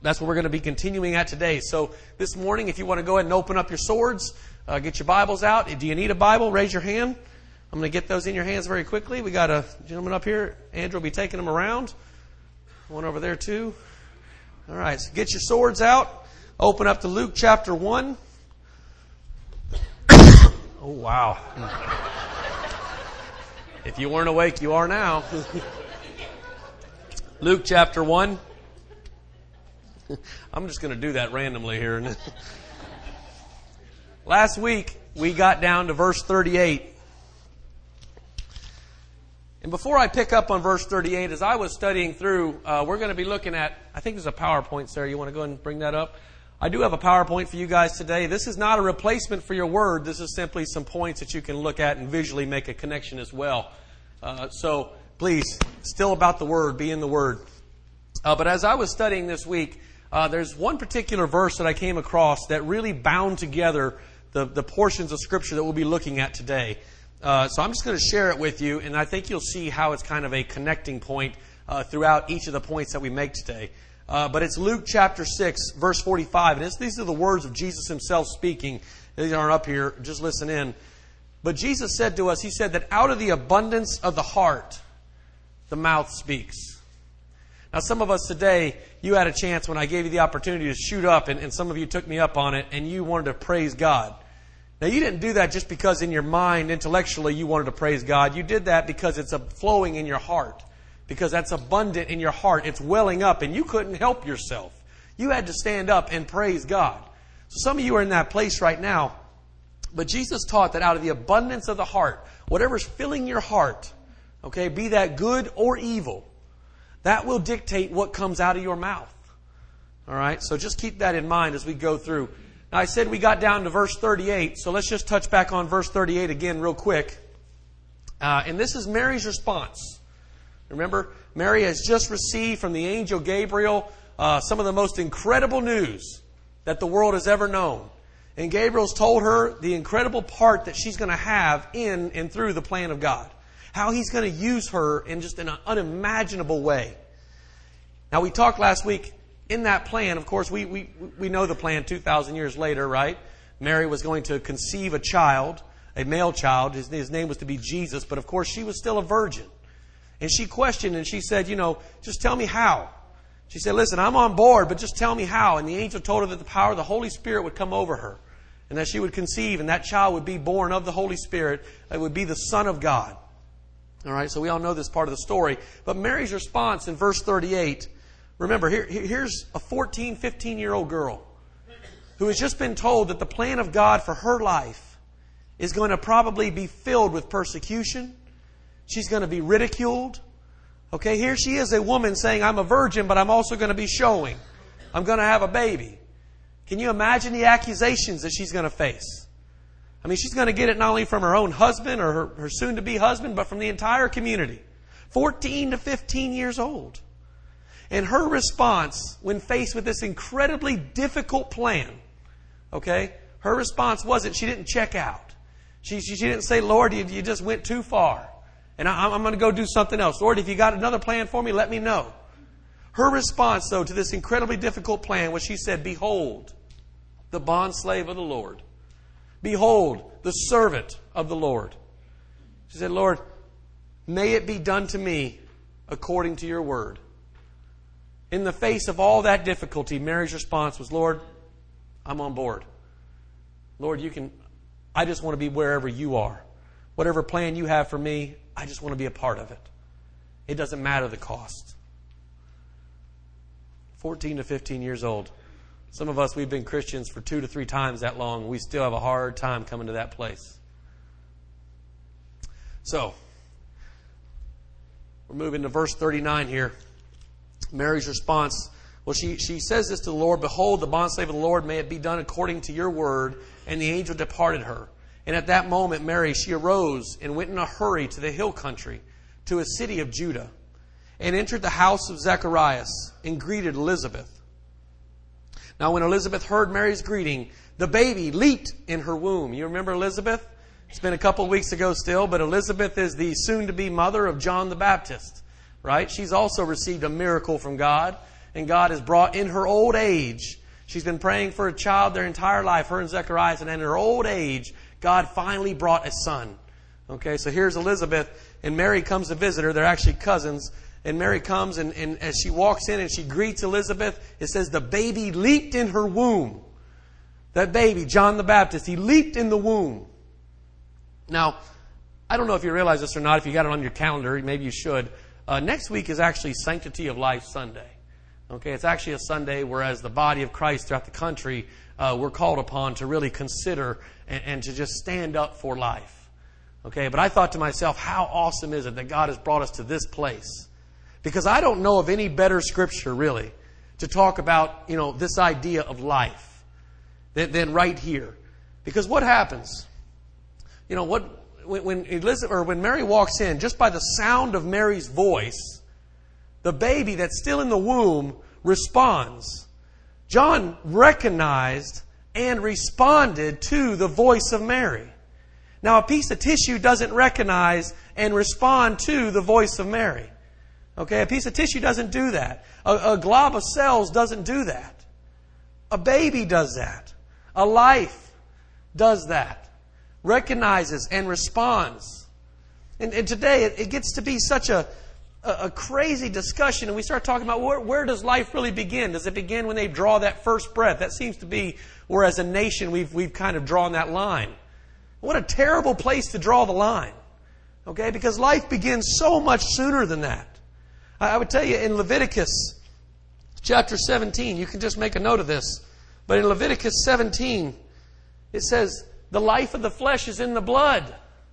That's what we're going to be continuing at today. So this morning, if you want to go ahead and open up your swords, get your Bibles out. Do you need a Bible? Raise your hand. I'm going to get those in your hands very quickly. We got a gentleman up here. Andrew will be taking them around. One over there too. All right, so get your swords out. Open up to Luke chapter 1. Oh, wow. If you weren't awake, you are now. Luke chapter 1. I'm just going to do that randomly here. Last week, we got down to verse 38. And before I pick up on verse 38, as I was studying through, we're going to be looking at, I think there's a PowerPoint, Sarah. You want to go ahead and bring that up? I do have a PowerPoint for you guys today. This is not a replacement for your word. This is simply some points that you can look at and visually make a connection as well. So please, still about the word, be in the word. But as I was studying this week, there's one particular verse that I came across that really bound together the portions of Scripture that we'll be looking at today. So I'm just going to share it with you, and I think you'll see how it's kind of a connecting point throughout each of the points that we make today. But it's Luke chapter 6, verse 45. And these are the words of Jesus himself speaking. These aren't up here. Just listen in. But Jesus said to us, He said that out of the abundance of the heart, the mouth speaks. Now, some of us today, you had a chance when I gave you the opportunity to shoot up, and some of you took me up on it, and you wanted to praise God. Now, you didn't do that just because in your mind, intellectually, you wanted to praise God. You did that because it's flowing in your heart. Because that's abundant in your heart. It's welling up, and you couldn't help yourself. You had to stand up and praise God. So some of you are in that place right now. But Jesus taught that out of the abundance of the heart, whatever's filling your heart, okay, be that good or evil, that will dictate what comes out of your mouth. All right? So just keep that in mind as we go through. Now, I said we got down to verse 38, so let's just touch back on verse 38 again real quick. And this is Mary's response. Remember, Mary has just received from the angel Gabriel some of the most incredible news that the world has ever known. And Gabriel's told her the incredible part that she's going to have in and through the plan of God. How He's going to use her in just an unimaginable way. Now, we talked last week in that plan. Of course, we know the plan 2,000 years later, right? Mary was going to conceive a child, a male child. His name was to be Jesus. But, of course, she was still a virgin. And she questioned and she said, just tell me how. She said, listen, I'm on board, but just tell me how. And the angel told her that the power of the Holy Spirit would come over her. And that she would conceive, and that child would be born of the Holy Spirit. It would be the Son of God. All right, so we all know this part of the story. But Mary's response in verse 38, remember, here's a 14, 15-year-old girl who has just been told that the plan of God for her life is going to probably be filled with persecution. She's going to be ridiculed. Okay, here she is, a woman saying, I'm a virgin, but I'm also going to be showing. I'm going to have a baby. Can you imagine the accusations that she's going to face? I mean, she's going to get it not only from her own husband or her soon-to-be husband, but from the entire community. 14 to 15 years old. And her response, when faced with this incredibly difficult plan, okay, her response wasn't, she didn't check out. She didn't say, Lord, you just went too far. And I'm going to go do something else. Lord, if you got another plan for me, let me know. Her response, though, to this incredibly difficult plan was she said, behold, the bondslave of the Lord. Behold, the servant of the Lord. She said, Lord, may it be done to me according to your word. In the face of all that difficulty, Mary's response was, Lord, I'm on board. Lord, I just want to be wherever you are. Whatever plan you have for me, I just want to be a part of it. It doesn't matter the cost. 14 to 15 years old. Some of us, we've been Christians for 2 to 3 times that long. We still have a hard time coming to that place. So, we're moving to verse 39 here. Mary's response, well, she says this to the Lord, behold, the bondslave of the Lord, may it be done according to your word. And the angel departed her. And at that moment, Mary, she arose and went in a hurry to the hill country, to a city of Judah, and entered the house of Zacharias and greeted Elizabeth. Now, when Elizabeth heard Mary's greeting, the baby leaped in her womb. You remember Elizabeth? It's been a couple of weeks ago still, but Elizabeth is the soon-to-be mother of John the Baptist, right? She's also received a miracle from God. And God has brought in her old age. She's been praying for a child their entire life, her and Zechariah. And in her old age, God finally brought a son. Okay, so here's Elizabeth, and Mary comes to visit her. They're actually cousins. And Mary comes, and as she walks in and she greets Elizabeth, it says the baby leaped in her womb. That baby, John the Baptist, he leaped in the womb. Now, I don't know if you realize this or not. If you got it on your calendar, maybe you should. Next week is actually Sanctity of Life Sunday. Okay, it's actually a Sunday where as the body of Christ throughout the country, we're called upon to really consider and to just stand up for life. Okay, but I thought to myself, how awesome is it that God has brought us to this place? Because I don't know of any better scripture, really, to talk about, this idea of life than right here. Because what happens? When Mary walks in, just by the sound of Mary's voice, the baby that's still in the womb responds. John recognized and responded to the voice of Mary. Now, a piece of tissue doesn't recognize and respond to the voice of Mary. Okay, a piece of tissue doesn't do that. A glob of cells doesn't do that. A baby does that. A life does that. Recognizes and responds. And today it gets to be such a crazy discussion, and we start talking about where does life really begin? Does it begin when they draw that first breath? That seems to be where, as a nation, we've kind of drawn that line. What a terrible place to draw the line. Okay, because life begins so much sooner than that. I would tell you in Leviticus chapter 17, you can just make a note of this, but in Leviticus 17, it says, the life of the flesh is in the blood.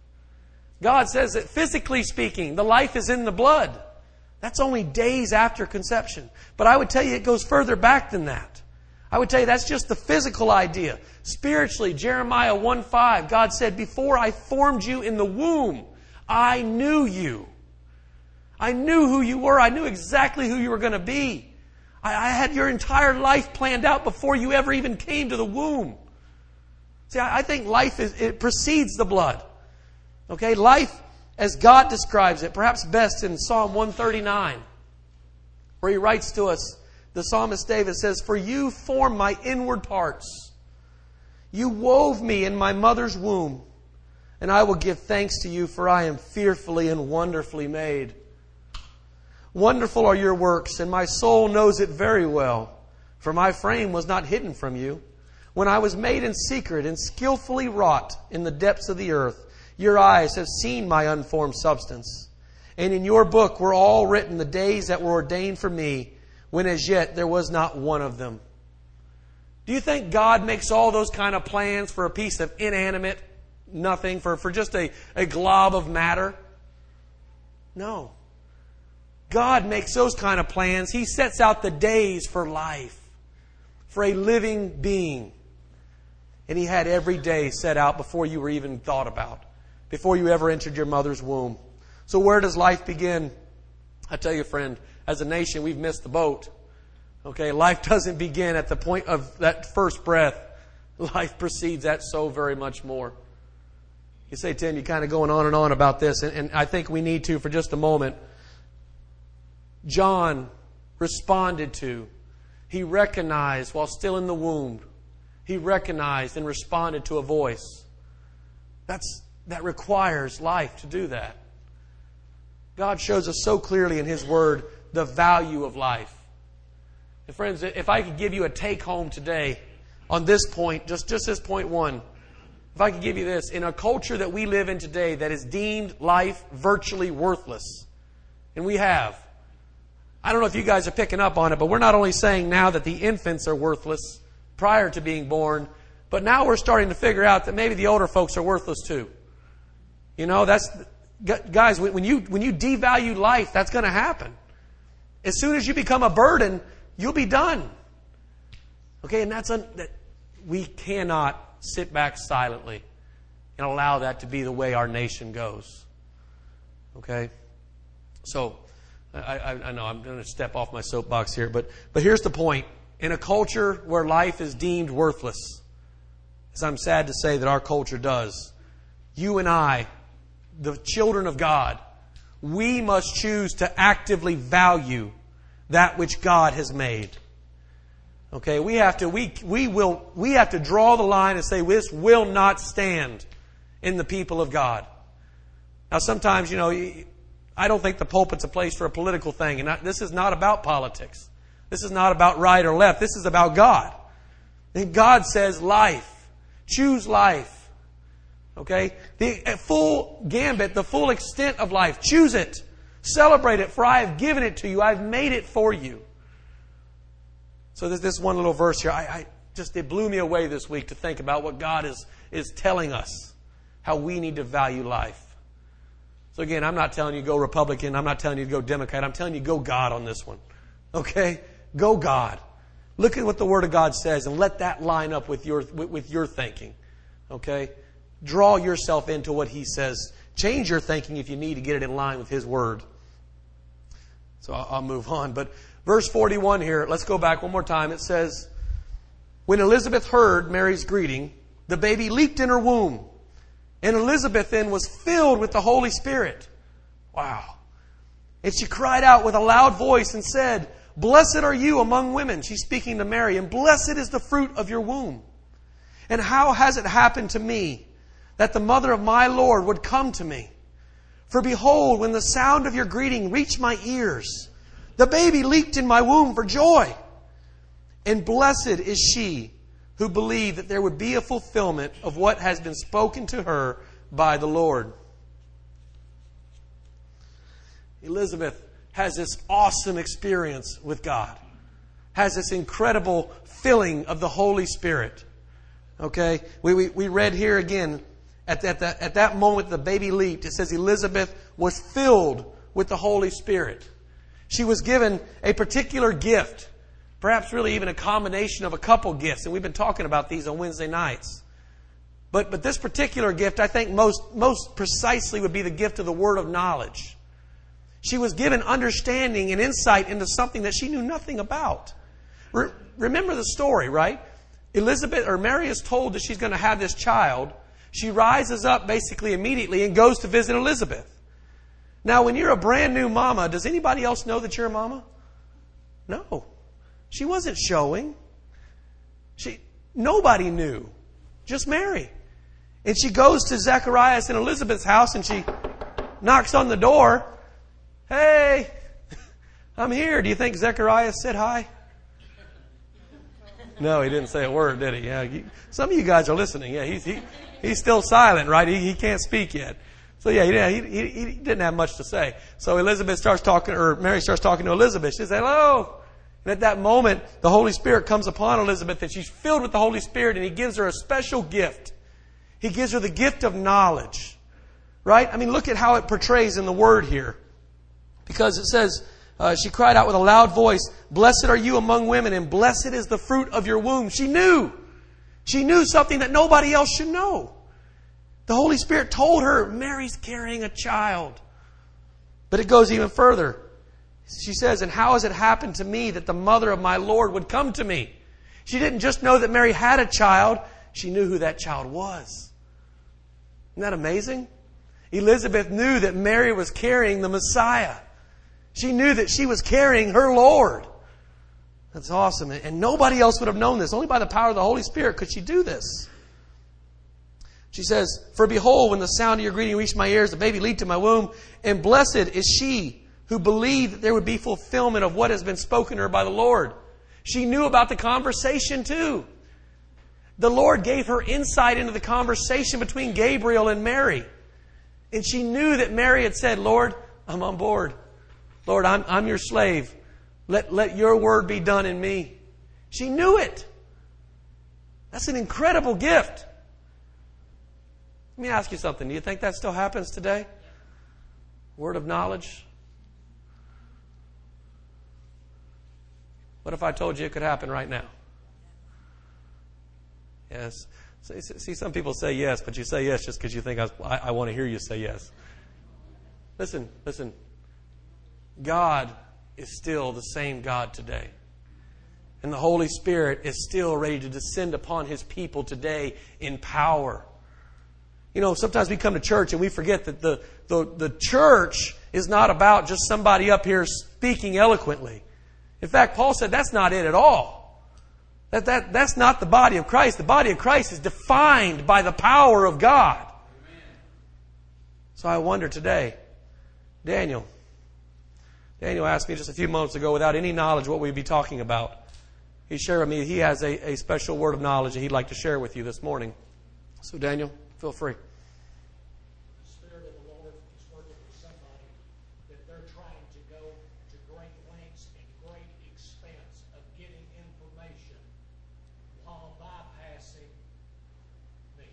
God says that physically speaking, the life is in the blood. That's only days after conception. But I would tell you it goes further back than that. I would tell you that's just the physical idea. Spiritually, Jeremiah 1:5, God said, before I formed you in the womb, I knew you. I knew who you were. I knew exactly who you were going to be. I had your entire life planned out before you ever even came to the womb. See, I think life it precedes the blood. Okay, life as God describes it, perhaps best in Psalm 139, where He writes to us, the psalmist David says, for you formed my inward parts. You wove me in my mother's womb, and I will give thanks to you, for I am fearfully and wonderfully made. Wonderful are your works, and my soul knows it very well, for my frame was not hidden from you. When I was made in secret and skillfully wrought in the depths of the earth, your eyes have seen my unformed substance. And in your book were all written the days that were ordained for me, when as yet there was not one of them. Do you think God makes all those kind of plans for a piece of inanimate nothing, for just a glob of matter? No. God makes those kind of plans. He sets out the days for life, for a living being. And He had every day set out before you were even thought about, before you ever entered your mother's womb. So where does life begin? I tell you, friend, as a nation, we've missed the boat. Okay, life doesn't begin at the point of that first breath. Life precedes that so very much more. You say, Tim, you're kind of going on and on about this, and I think we need to for just a moment. John responded to, he recognized while still in the womb, he recognized and responded to a voice. That requires life to do that. God shows us so clearly in His Word the value of life. And friends, if I could give you a take home today on this point, just this point one, if I could give you this, in a culture that we live in today that is deemed life virtually worthless, and we have, I don't know if you guys are picking up on it, but we're not only saying now that the infants are worthless prior to being born, but now we're starting to figure out that maybe the older folks are worthless too. Guys, when you devalue life, that's going to happen. As soon as you become a burden, you'll be done. Okay, and we cannot sit back silently and allow that to be the way our nation goes. Okay? So, I know I'm going to step off my soapbox here, but here's the point. In a culture where life is deemed worthless, as I'm sad to say that our culture does, you and I, the children of God, we must choose to actively value that which God has made. Okay, we have to draw the line and say this will not stand in the people of God. Now sometimes, I don't think the pulpit's a place for a political thing. And this is not about politics. This is not about right or left. This is about God. And God says life. Choose life. Okay? The full gambit, the full extent of life. Choose it. Celebrate it, for I have given it to you. I've made it for you. So there's this one little verse here. It blew me away this week to think about what God is telling us. How we need to value life. So again, I'm not telling you go Republican. I'm not telling you to go Democrat. I'm telling you go God on this one. Okay? Go God. Look at what the Word of God says and let that line up with your thinking. Okay? Draw yourself into what He says. Change your thinking if you need to get it in line with His Word. So I'll move on. But verse 41 here, let's go back one more time. It says, when Elizabeth heard Mary's greeting, the baby leaped in her womb. And Elizabeth then was filled with the Holy Spirit. Wow. And she cried out with a loud voice and said, blessed are you among women. She's speaking to Mary. And blessed is the fruit of your womb. And how has it happened to me that the mother of my Lord would come to me? For behold, when the sound of your greeting reached my ears, the baby leaped in my womb for joy. And blessed is she who believed that there would be a fulfillment of what has been spoken to her by the Lord. Elizabeth has this awesome experience with God. Has this incredible filling of the Holy Spirit. Okay? We read here again, at that moment the baby leaped. It says Elizabeth was filled with the Holy Spirit. She was given a particular gift. Perhaps really even a combination of a couple gifts. And we've been talking about these on Wednesday nights. But this particular gift, I think most precisely would be the gift of the word of knowledge. She was given understanding and insight into something that she knew nothing about. Remember the story, right? Mary is told that she's going to have this child. She rises up basically immediately and goes to visit Elizabeth. Now, when you're a brand new mama, does anybody else know that you're a mama? No. She wasn't showing. Nobody knew. Just Mary. And she goes to Zacharias and Elizabeth's house and she knocks on the door. Hey, I'm here. Do you think Zacharias said hi? No, he didn't say a word, did he? Yeah, some of you guys are listening. Yeah, he's still silent, right? He can't speak yet. So yeah, he didn't have much to say. So Mary starts talking to Elizabeth. She says, hello. And at that moment, the Holy Spirit comes upon Elizabeth and she's filled with the Holy Spirit and He gives her a special gift. He gives her the gift of knowledge. Right? I mean, look at how it portrays in the Word here. Because it says, she cried out with a loud voice, blessed are you among women and blessed is the fruit of your womb. She knew. She knew something that nobody else should know. The Holy Spirit told her, Mary's carrying a child. But it goes even further. She says, and how has it happened to me that the mother of my Lord would come to me? She didn't just know that Mary had a child. She knew who that child was. Isn't that amazing? Elizabeth knew that Mary was carrying the Messiah. She knew that she was carrying her Lord. That's awesome. And nobody else would have known this. Only by the power of the Holy Spirit could she do this. She says, for behold, when the sound of your greeting reached my ears, the baby leaped in my womb. And blessed is she who believed that there would be fulfillment of what has been spoken to her by the Lord. She knew about the conversation too. The Lord gave her insight into the conversation between Gabriel and Mary. And she knew that Mary had said, Lord, I'm on board. Lord, I'm your slave. Let your word be done in me. She knew it. That's an incredible gift. Let me ask you something. Do you think that still happens today? Word of knowledge? What if I told you it could happen right now? Yes. See, some people say yes, but you say yes just because you think I want to hear you say yes. Listen. God is still the same God today. And the Holy Spirit is still ready to descend upon His people today in power. Sometimes we come to church and we forget that the church is not about just somebody up here speaking eloquently. In fact, Paul said that's not it at all. That's not the body of Christ. The body of Christ is defined by the power of God. Amen. So I wonder today, Daniel asked me just a few moments ago, without any knowledge what we'd be talking about. He shared with me he has a special word of knowledge that he'd like to share with you this morning. So Daniel, feel free. The Spirit of the Lord is working with somebody that they're trying to go to great lengths and great expense of getting information while bypassing me.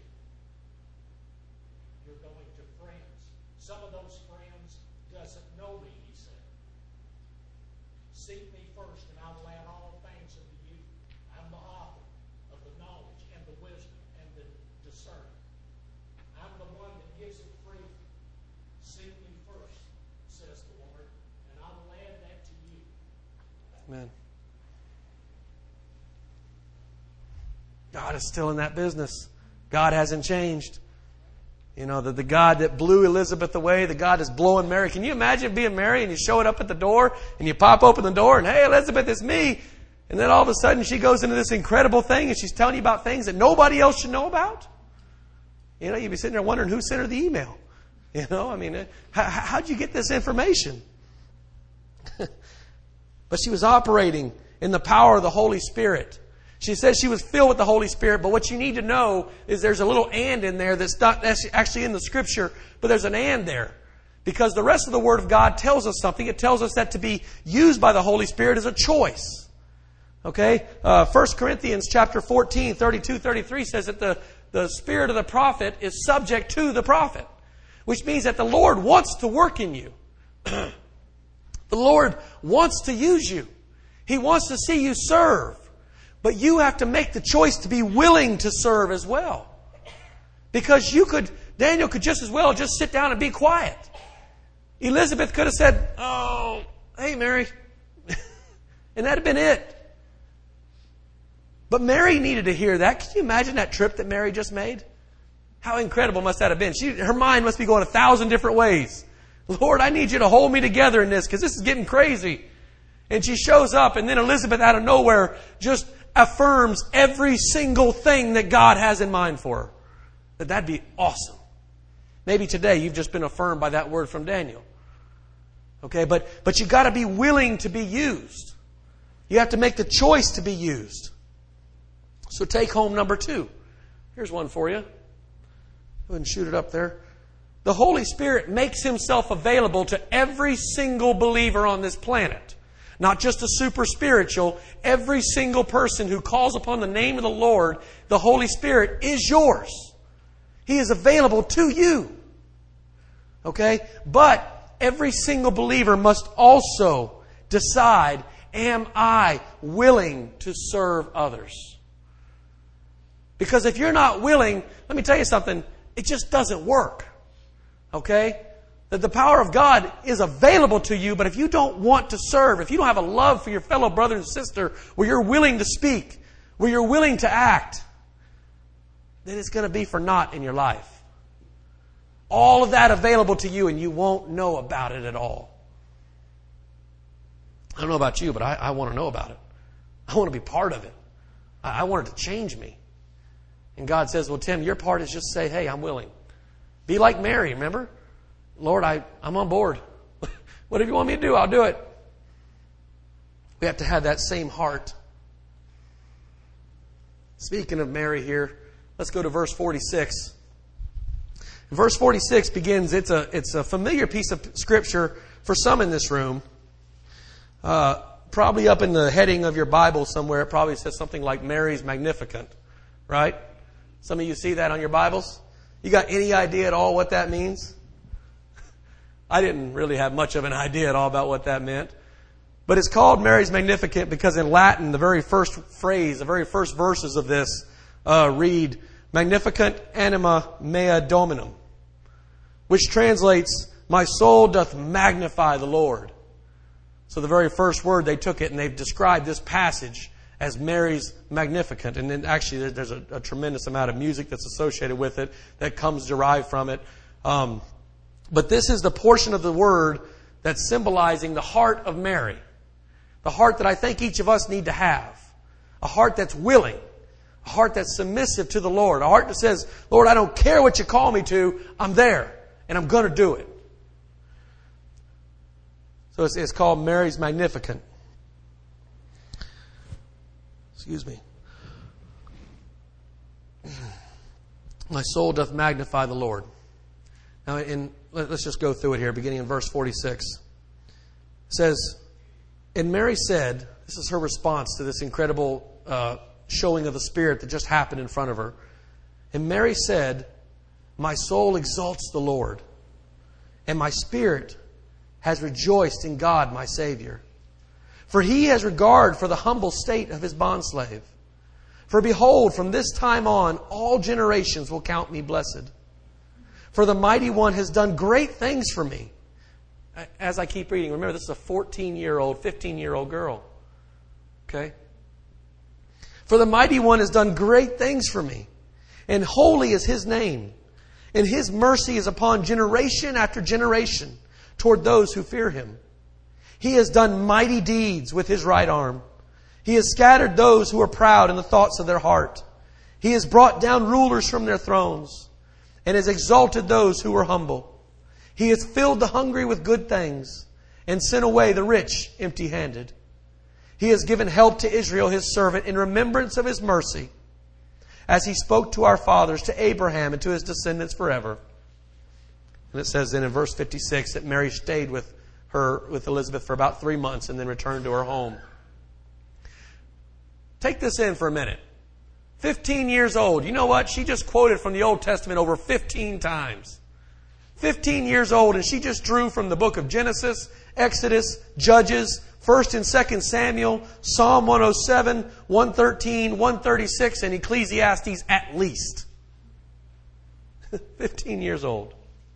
You're going to friends. Some of those friends doesn't know me, he said. Seek me first, and I will add all things unto you. I'm the author of the knowledge and the wisdom and the discernment. I'm the one that gives it freely. Seek me first, says the Lord, and I will add that to you. Amen. God is still in that business. God hasn't changed. You know, the God that blew Elizabeth away, the God that's blowing Mary. Can you imagine being Mary and you show it up at the door and you pop open the door and, hey, Elizabeth, it's me. And then all of a sudden she goes into this incredible thing and she's telling you about things that nobody else should know about? You know, you'd be sitting there wondering who sent her the email. You know, I mean, how'd you get this information? But she was operating in the power of the Holy Spirit. She says she was filled with the Holy Spirit, but what you need to know is there's a little and in there that's not actually in the Scripture, but there's an and there. Because the rest of the Word of God tells us something. It tells us that to be used by the Holy Spirit is a choice. Okay? 1 Corinthians chapter 14, 32, 33 says that the spirit of the prophet is subject to the prophet, which means that the Lord wants to work in you. The Lord wants to use you. He wants to see you serve. But you have to make the choice to be willing to serve as well. Because Daniel could just as well just sit down and be quiet. Elizabeth could have said, oh, hey, Mary. And that'd have been it. But Mary needed to hear that. Can you imagine that trip that Mary just made? How incredible must that have been? Her mind must be going 1,000 different ways. Lord, I need you to hold me together in this because this is getting crazy. And she shows up, and then Elizabeth out of nowhere just affirms every single thing that God has in mind for her. That'd be awesome. Maybe today you've just been affirmed by that word from Daniel. Okay, but you've got to be willing to be used. You have to make the choice to be used. So take home number 2. Here's one for you. Go ahead and shoot it up there. The Holy Spirit makes Himself available to every single believer on this planet. Not just the super spiritual. Every single person who calls upon the name of the Lord, the Holy Spirit is yours. He is available to you. Okay? But every single believer must also decide, am I willing to serve others? Because if you're not willing, let me tell you something, it just doesn't work. Okay? That the power of God is available to you, but if you don't want to serve, if you don't have a love for your fellow brother and sister, where you're willing to speak, where you're willing to act, then it's going to be for naught in your life. All of that available to you, and you won't know about it at all. I don't know about you, but I want to know about it. I want to be part of it. I want it to change me. And God says, well, Tim, your part is just say, hey, I'm willing. Be like Mary, remember? Lord, I'm on board. Whatever you want me to do, I'll do it. We have to have that same heart. Speaking of Mary here, let's go to verse 46. Verse 46 begins, it's a familiar piece of Scripture for some in this room. Probably up in the heading of your Bible somewhere, it probably says something like Mary's Magnificat, right? Some of you see that on your Bibles? You got any idea at all what that means? I didn't really have much of an idea at all about what that meant. But it's called Mary's Magnificat because in Latin, the very first phrase, the very first verses of this read, Magnificat anima mea Dominum, which translates, my soul doth magnify the Lord. So the very first word, they took it and they've described this passage as Mary's Magnificat. And then actually there's a tremendous amount of music that's associated with it that comes derived from it. But this is the portion of the word that's symbolizing the heart of Mary. The heart that I think each of us need to have. A heart that's willing. A heart that's submissive to the Lord. A heart that says, Lord, I don't care what you call me to. I'm there. And I'm going to do it. So it's called Mary's Magnificat. Excuse me. My soul doth magnify the Lord. Now, let's just go through it here, beginning in verse 46. It says, and Mary said, this is her response to this incredible showing of the Spirit that just happened in front of her. And Mary said, my soul exalts the Lord, and my spirit has rejoiced in God my Savior. For He has regard for the humble state of His bondslave. For behold, from this time on, all generations will count me blessed. For the Mighty One has done great things for me. As I keep reading, remember this is a 14-year-old, 15-year-old girl. Okay? For the Mighty One has done great things for me, and holy is His name. And His mercy is upon generation after generation toward those who fear Him. He has done mighty deeds with His right arm. He has scattered those who are proud in the thoughts of their heart. He has brought down rulers from their thrones and has exalted those who were humble. He has filled the hungry with good things and sent away the rich empty-handed. He has given help to Israel, His servant, in remembrance of His mercy, as He spoke to our fathers, to Abraham, and to his descendants forever. And it says then in verse 56 that Mary stayed with Elizabeth for about 3 months and then returned to her home. Take this in for a minute. 15 years old. You know what? She just quoted from the Old Testament over 15 times. 15 years old, and she just drew from the book of Genesis, Exodus, Judges, 1st and 2nd Samuel, Psalm 107, 113, 136, and Ecclesiastes at least. 15 years old.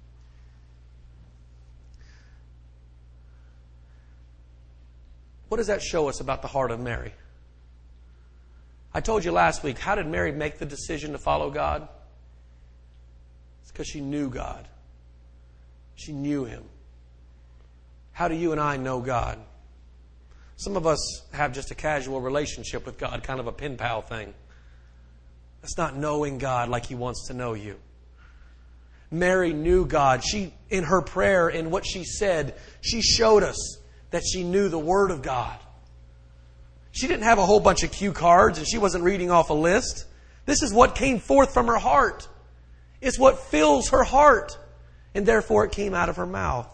What does that show us about the heart of Mary? I told you last week, how did Mary make the decision to follow God? It's because she knew God. She knew Him. How do you and I know God? Some of us have just a casual relationship with God, kind of a pen pal thing. That's not knowing God like He wants to know you. Mary knew God. She, in her prayer, in what she said, she showed us that she knew the Word of God. She didn't have a whole bunch of cue cards and she wasn't reading off a list. This is what came forth from her heart. It's what fills her heart. And therefore it came out of her mouth.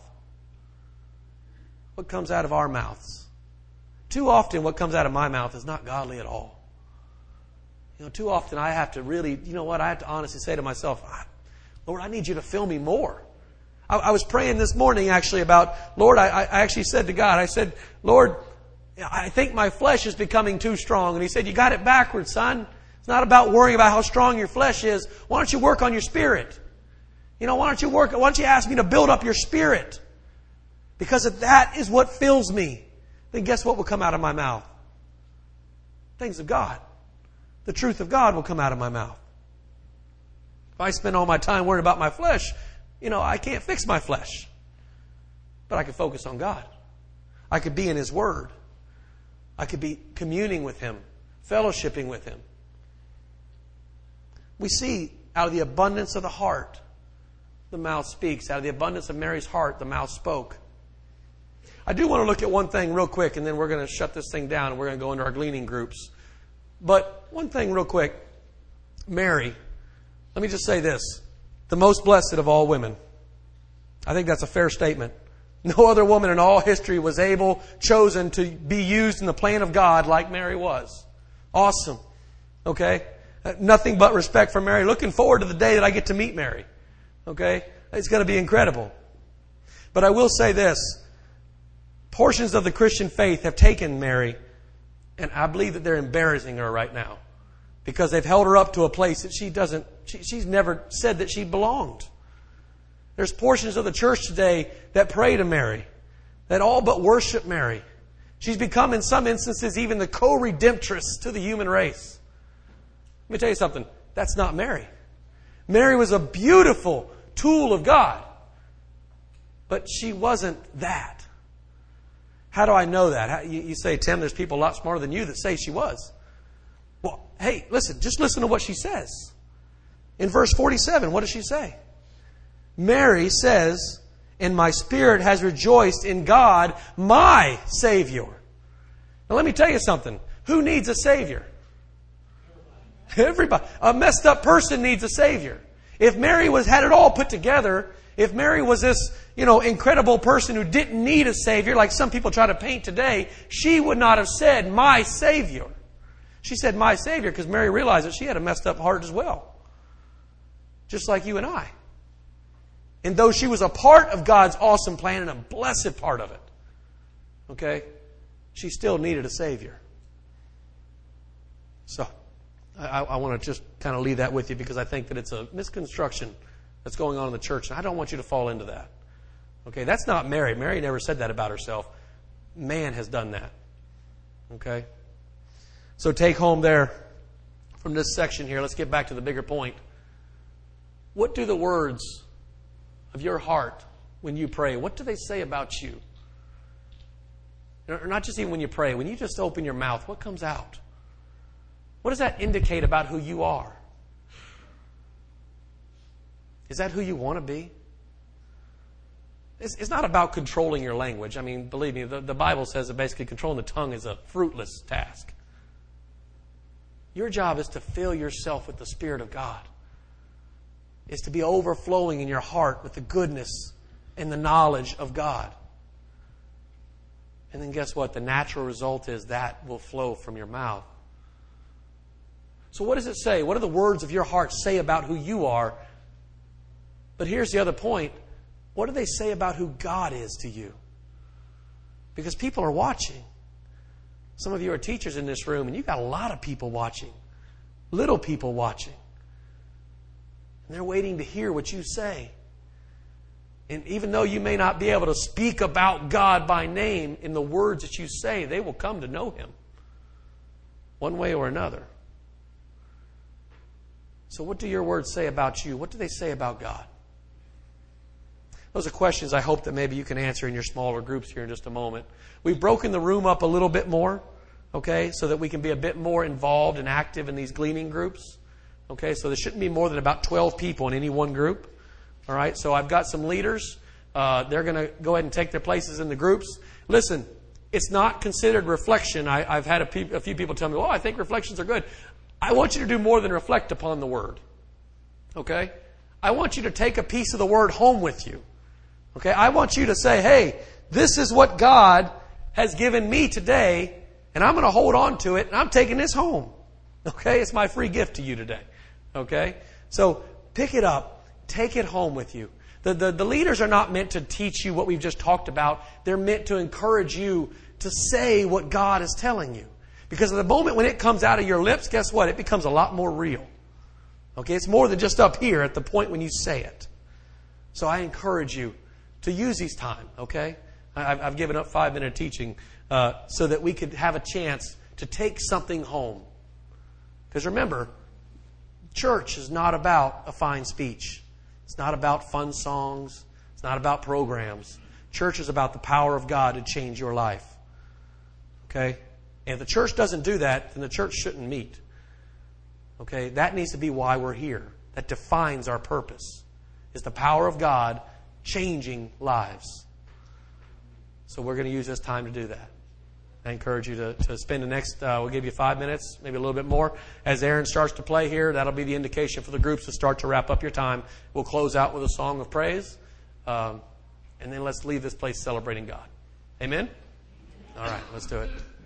What comes out of our mouths? Too often what comes out of my mouth is not godly at all. Too often I have to really, I have to honestly say to myself, Lord, I need you to fill me more. I was praying this morning actually about, Lord, I actually said to God, I said, Lord, I think my flesh is becoming too strong. And He said, you got it backwards, son. It's not about worrying about how strong your flesh is. Why don't you work on your spirit? Why don't you ask me to build up your spirit? Because if that is what fills me, then guess what will come out of my mouth? Things of God. The truth of God will come out of my mouth. If I spend all my time worrying about my flesh, I can't fix my flesh. But I can focus on God. I could be in His Word. I could be communing with Him, fellowshipping with Him. We see out of the abundance of the heart, the mouth speaks. Out of the abundance of Mary's heart, the mouth spoke. I do want to look at one thing real quick, and then we're going to shut this thing down, and we're going to go into our gleaning groups. But one thing real quick. Mary, let me just say this. The most blessed of all women. I think that's a fair statement. No other woman in all history was chosen to be used in the plan of God like Mary was. Awesome. Okay? Nothing but respect for Mary. Looking forward to the day that I get to meet Mary. Okay? It's going to be incredible. But I will say this. Portions of the Christian faith have taken Mary, and I believe that they're embarrassing her right now. Because they've held her up to a place that she's never said that she belonged. There's portions of the church today that pray to Mary, that all but worship Mary. She's become, in some instances, even the co-redemptress to the human race. Let me tell you something. That's not Mary. Mary was a beautiful tool of God. But she wasn't that. How do I know that? You say, Tim, there's people a lot smarter than you that say she was. Well, hey, listen, just listen to what she says. In verse 47, what does she say? Mary says, and my spirit has rejoiced in God, my Savior. Now let me tell you something. Who needs a Savior? Everybody. A messed up person needs a Savior. If Mary had it all put together, if Mary was this, incredible person who didn't need a Savior, like some people try to paint today, she would not have said, my Savior. She said, my Savior, because Mary realized that she had a messed up heart as well. Just like you and I. And though she was a part of God's awesome plan and a blessed part of it, okay, she still needed a Savior. So, I want to just kind of leave that with you because I think that it's a misconstruction that's going on in the church. And I don't want you to fall into that. Okay, that's not Mary. Mary never said that about herself. Man has done that. Okay? So take home there from this section here. Let's get back to the bigger point. What do the words of your heart when you pray, what do they say about you? Or not just even when you pray, when you just open your mouth, what comes out? What does that indicate about who you are? Is that who you want to be? It's not about controlling your language. I mean, believe me, the Bible says that basically controlling the tongue is a fruitless task. Your job is to fill yourself with the Spirit of God. Is to be overflowing in your heart with the goodness and the knowledge of God. And then guess what? The natural result is that will flow from your mouth. So what does it say? What do the words of your heart say about who you are? But here's the other point. What do they say about who God is to you? Because people are watching. Some of you are teachers in this room, and you've got a lot of people watching. Little people watching. And they're waiting to hear what you say. And even though you may not be able to speak about God by name in the words that you say, they will come to know Him. One way or another. So what do your words say about you? What do they say about God? Those are questions I hope that maybe you can answer in your smaller groups here in just a moment. We've broken the room up a little bit more, okay, so that we can be a bit more involved and active in these gleaning groups. Okay, so there shouldn't be more than about 12 people in any one group. All right, so I've got some leaders. They're going to go ahead and take their places in the groups. Listen, it's not considered reflection. I've had a few people tell me, I think reflections are good. I want you to do more than reflect upon the Word. Okay? I want you to take a piece of the Word home with you. Okay? I want you to say, hey, this is what God has given me today, and I'm going to hold on to it, and I'm taking this home. Okay? It's my free gift to you today. Okay? So pick it up. Take it home with you. The leaders are not meant to teach you what we've just talked about. They're meant to encourage you to say what God is telling you. Because at the moment when it comes out of your lips, guess what? It becomes a lot more real. Okay? It's more than just up here at the point when you say it. So I encourage you to use these time. Okay? I've given up 5-minute teaching so that we could have a chance to take something home. Because remember, church is not about a fine speech. It's not about fun songs. It's not about programs. Church is about the power of God to change your life. Okay? And if the church doesn't do that, then the church shouldn't meet. Okay? That needs to be why we're here. That defines our purpose. Is the power of God changing lives. So we're going to use this time to do that. I encourage you to spend the next, we'll give you 5 minutes, maybe a little bit more. As Aaron starts to play here, that'll be the indication for the groups to start to wrap up your time. We'll close out with a song of praise. And then let's leave this place celebrating God. Amen? All right, let's do it.